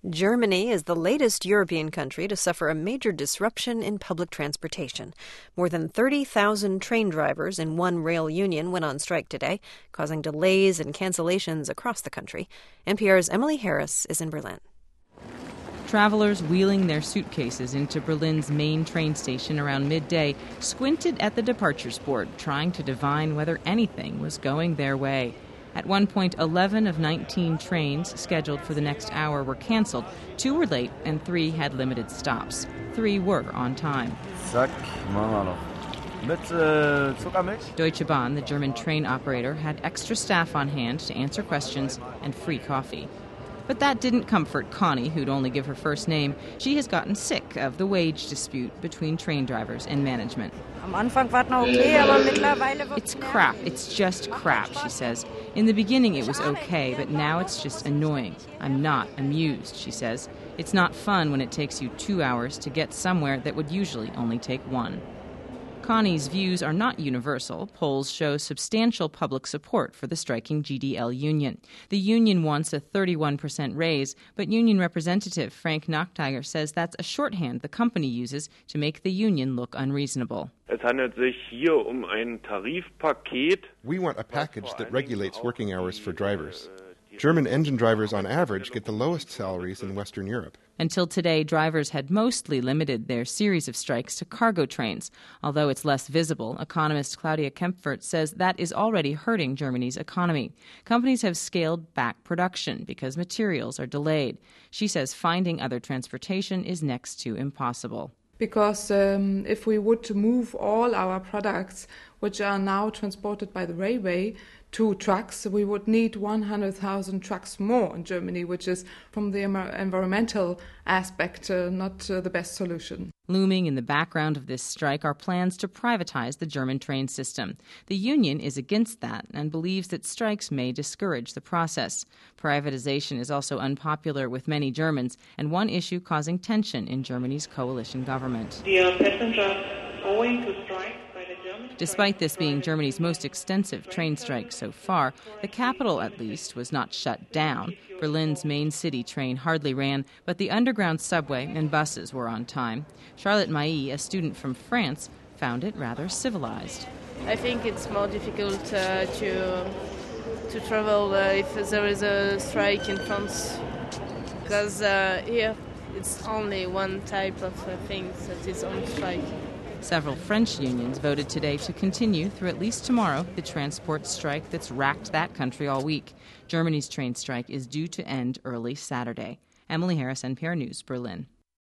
Germany is the latest European country to suffer a major disruption in public transportation. More than 30,000 train drivers in one rail union went on strike today, causing delays and cancellations across the country. NPR's Emily Harris is in Berlin. Travelers wheeling their suitcases into Berlin's main train station around midday squinted at the departures board, trying to divine whether anything was going their way. At one point, 11 of 19 trains scheduled for the next hour were canceled. 2 were late and 3 had limited stops. 3 were on time. Deutsche Bahn, the German train operator, had extra staff on hand to answer questions and free coffee. But that didn't comfort Connie, who'd only give her first name. She has gotten sick of the wage dispute between train drivers and management. It's crap. It's just crap, she says. In the beginning it was okay, but now it's just annoying. I'm not amused, she says. It's not fun when it takes you 2 hours to get somewhere that would usually only take 1. Connie's views are not universal. Polls show substantial public support for the striking GDL union. The union wants a 31% raise, but union representative Frank Nachtiger says that's a shorthand the company uses to make the union look unreasonable. We want a package that regulates working hours for drivers. German engine drivers, on average, get the lowest salaries in Western Europe. Until today, drivers had mostly limited their series of strikes to cargo trains. Although it's less visible, economist Claudia Kempfert says that is already hurting Germany's economy. Companies have scaled back production because materials are delayed. She says finding other transportation is next to impossible. Because if we would move all our products, which are now transported by the railway, to trucks, we would need 100,000 trucks more in Germany, which is, from the environmental aspect, not the best solution. Looming in the background of this strike are plans to privatize the German train system. The union is against that and believes that strikes may discourage the process. Privatization is also unpopular with many Germans and one issue causing tension in Germany's coalition government. Dear passengers, owing to strike. Despite this being Germany's most extensive train strike so far, the capital, at least, was not shut down. Berlin's main city train hardly ran, but the underground subway and buses were on time. Charlotte Mailly, a student from France, found it rather civilized. I think it's more difficult to travel if there is a strike in France, because here it's only one type of thing that is on strike. Several French unions voted today to continue through at least tomorrow the transport strike that's racked that country all week. Germany's train strike is due to end early Saturday. Emily Harris, NPR News, Berlin.